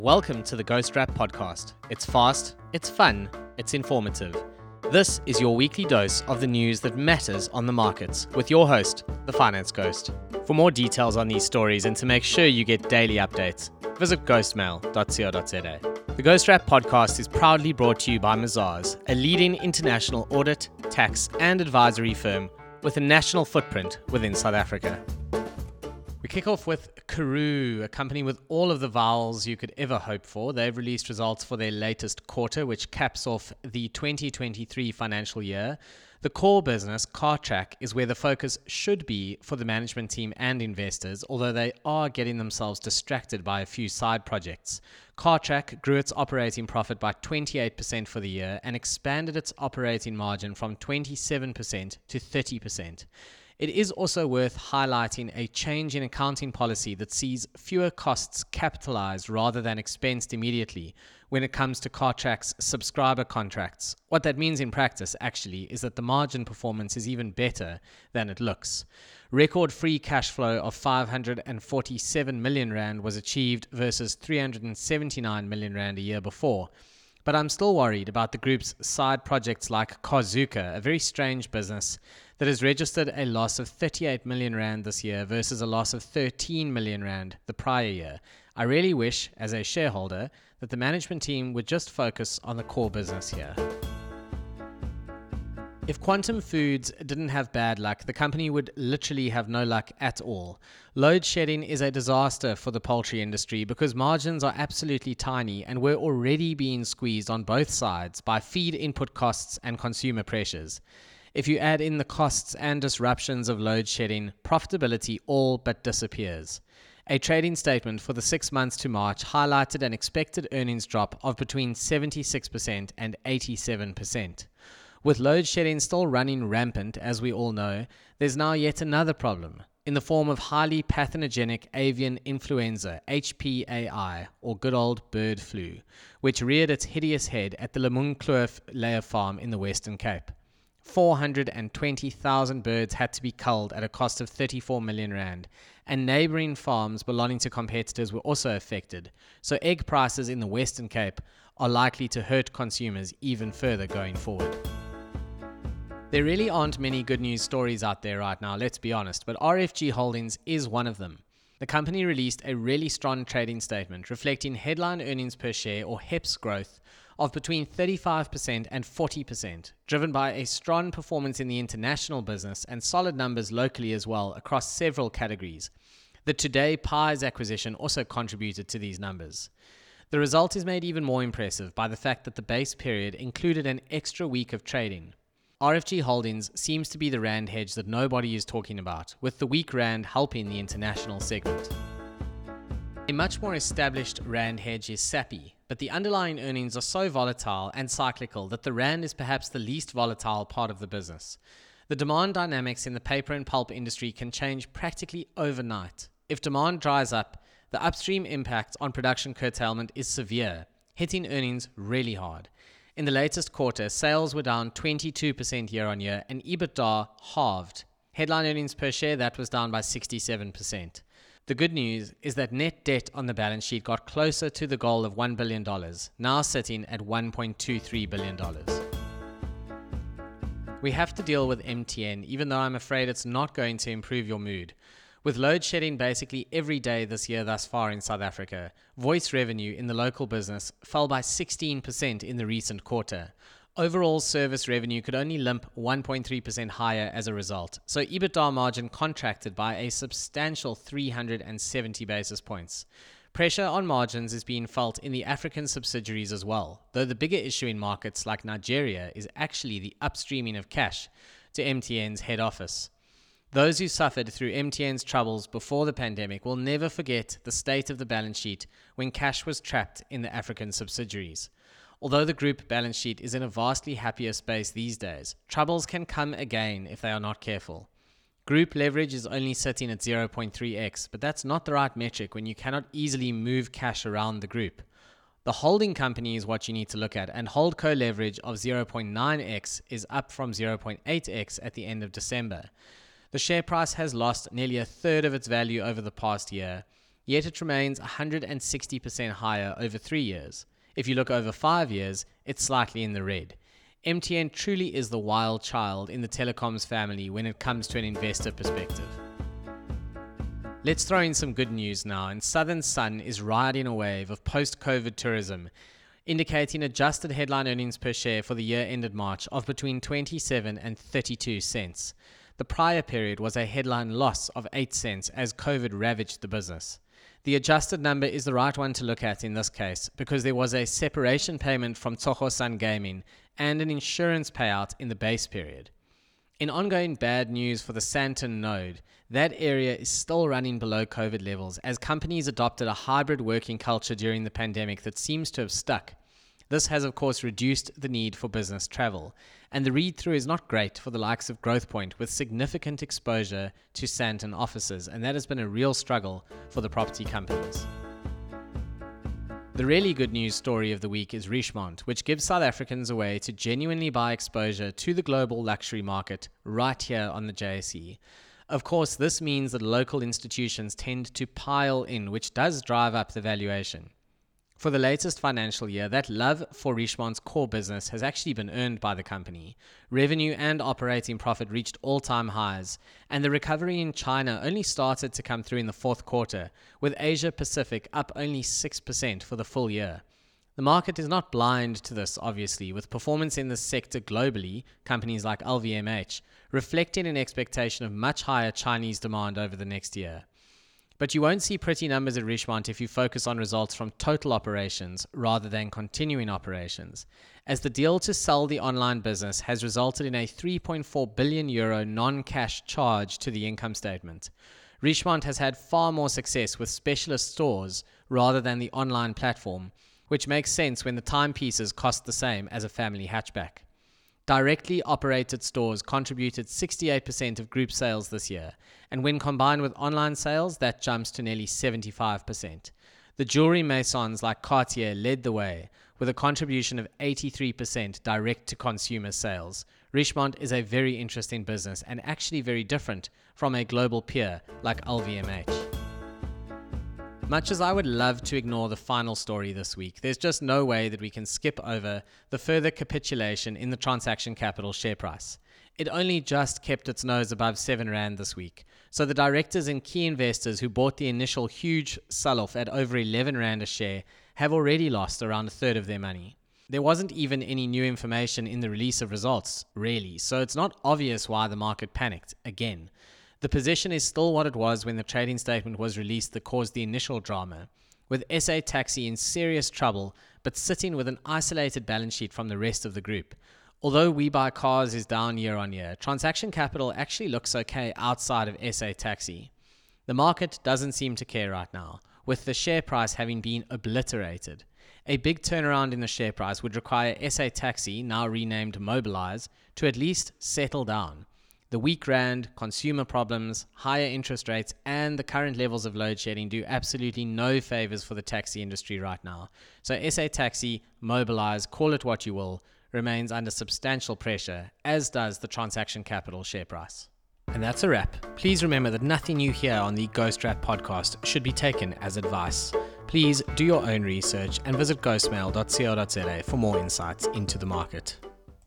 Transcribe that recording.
Welcome to the Ghost Wrap podcast. It's fast, it's fun, it's informative. This is your weekly dose of the news that matters on the markets with your host, the Finance Ghost. For more details on these stories and to make sure you get daily updates, visit ghostmail.co.za. The Ghost Wrap podcast is proudly brought to you by Mazars, a leading international audit, tax and advisory firm with a national footprint within South Africa. We kick off with Karoo, a company with all of the vowels you could ever hope for. They've released results for their latest quarter, which caps off the 2023 financial year. The core business, Cartrack, is where the focus should be for the management team and investors, although they are getting themselves distracted by a few side projects. Cartrack grew its operating profit by 28% for the year and expanded its operating margin from 27% to 30%. It is also worth highlighting a change in accounting policy that sees fewer costs capitalized rather than expensed immediately when it comes to Cartrack's subscriber contracts. What that means in practice, actually, is that the margin performance is even better than it looks. Record free cash flow of 547 million rand was achieved versus 379 million rand a year before. But I'm still worried about the group's side projects like Carzuka, a very strange business that has registered a loss of 38 million rand this year versus a loss of 13 million rand the prior year. I really wish, as a shareholder, that the management team would just focus on the core business here. If Quantum Foods didn't have bad luck, the company would literally have no luck at all. Load shedding is a disaster for the poultry industry because margins are absolutely tiny and we're already being squeezed on both sides by feed input costs and consumer pressures. If you add in the costs and disruptions of load shedding, profitability all but disappears. A trading statement for the 6 months to March highlighted an expected earnings drop of between 76% and 87%. With load shedding still running rampant, as we all know, there's now yet another problem in the form of highly pathogenic avian influenza, HPAI, or good old bird flu, which reared its hideous head at the Lemunkloof layer farm in the Western Cape. 420,000 birds had to be culled at a cost of 34 million rand, and neighbouring farms belonging to competitors were also affected, so egg prices in the Western Cape are likely to hurt consumers even further going forward. There really aren't many good news stories out there right now, let's be honest, but RFG Holdings is one of them. The company released a really strong trading statement reflecting headline earnings per share or HEPS growth of between 35% and 40%, driven by a strong performance in the international business and solid numbers locally as well across several categories. The Today Pies acquisition also contributed to these numbers. The result is made even more impressive by the fact that the base period included an extra week of trading. RFG Holdings seems to be the rand hedge that nobody is talking about, with the weak rand helping the international segment. A much more established rand hedge is Sappi, but the underlying earnings are so volatile and cyclical that the rand is perhaps the least volatile part of the business. The demand dynamics in the paper and pulp industry can change practically overnight. If demand dries up, the upstream impact on production curtailment is severe, hitting earnings really hard. In the latest quarter, sales were down 22% year on year and EBITDA halved. Headline earnings per share, that was down by 67%. The good news is that net debt on the balance sheet got closer to the goal of $1 billion, now sitting at $1.23 billion. We have to deal with MTN, even though I'm afraid it's not going to improve your mood. With load shedding basically every day this year thus far in South Africa, voice revenue in the local business fell by 16% in the recent quarter. Overall service revenue could only limp 1.3% higher as a result, so EBITDA margin contracted by a substantial 370 basis points. Pressure on margins is being felt in the African subsidiaries as well, though the bigger issue in markets like Nigeria is actually the upstreaming of cash to MTN's head office. Those who suffered through MTN's troubles before the pandemic will never forget the state of the balance sheet when cash was trapped in the African subsidiaries. Although the group balance sheet is in a vastly happier space these days, troubles can come again if they are not careful. Group leverage is only sitting at 0.3x, but that's not the right metric when you cannot easily move cash around the group. The holding company is what you need to look at, and holdco leverage of 0.9x is up from 0.8x at the end of December. The share price has lost nearly a third of its value over the past year, yet it remains 160% higher over 3 years. If you look over 5 years, it's slightly in the red. MTN truly is the wild child in the telecoms family when it comes to an investor perspective. Let's throw in some good news now, and Southern Sun is riding a wave of post-COVID tourism, indicating adjusted headline earnings per share for the year ended March of between 27 and 32 cents. The prior period was a headline loss of 8 cents as COVID ravaged the business. The adjusted number is the right one to look at in this case because there was a separation payment from Tsogo Sun Gaming and an insurance payout in the base period. In ongoing bad news for the Sandton node, that area is still running below COVID levels as companies adopted a hybrid working culture during the pandemic that seems to have stuck. This has of course reduced the need for business travel, and the read-through is not great for the likes of Growthpoint with significant exposure to Sandton offices, and that has been a real struggle for the property companies. The really good news story of the week is Richemont, which gives South Africans a way to genuinely buy exposure to the global luxury market right here on the JSE. Of course, this means that local institutions tend to pile in, which does drive up the valuation. For the latest financial year, that love for Richemont's core business has actually been earned by the company. Revenue and operating profit reached all-time highs, and the recovery in China only started to come through in the fourth quarter, with Asia Pacific up only 6% for the full year. The market is not blind to this, obviously, with performance in this sector globally, companies like LVMH, reflecting an expectation of much higher Chinese demand over the next year. But you won't see pretty numbers at Richemont if you focus on results from total operations rather than continuing operations, as the deal to sell the online business has resulted in a €3.4 billion non-cash charge to the income statement. Richemont has had far more success with specialist stores rather than the online platform, which makes sense when the timepieces cost the same as a family hatchback. Directly operated stores contributed 68% of group sales this year, and when combined with online sales, that jumps to nearly 75%. The jewelry maisons like Cartier led the way, with a contribution of 83% direct-to-consumer sales. Richemont is a very interesting business and actually very different from a global peer like LVMH. Much as I would love to ignore the final story this week, there's just no way that we can skip over the further capitulation in the Transaction Capital share price. It only just kept its nose above 7 Rand this week, so the directors and key investors who bought the initial huge sell-off at over 11 Rand a share have already lost around a third of their money. There wasn't even any new information in the release of results, really, so it's not obvious why the market panicked again. The position is still what it was when the trading statement was released that caused the initial drama, with SA Taxi in serious trouble but sitting with an isolated balance sheet from the rest of the group. Although We Buy Cars is down year on year, Transaction Capital actually looks okay outside of SA Taxi. The market doesn't seem to care right now, with the share price having been obliterated. A big turnaround in the share price would require SA Taxi, now renamed Mobilize, to at least settle down. The weak rand, consumer problems, higher interest rates, and the current levels of load shedding do absolutely no favors for the taxi industry right now. So SA Taxi, Mobilize, call it what you will, remains under substantial pressure, as does the Transaction Capital share price. And that's a wrap. Please remember that nothing you hear on the Ghost Rat podcast should be taken as advice. Please do your own research and visit ghostmail.co.za for more insights into the market.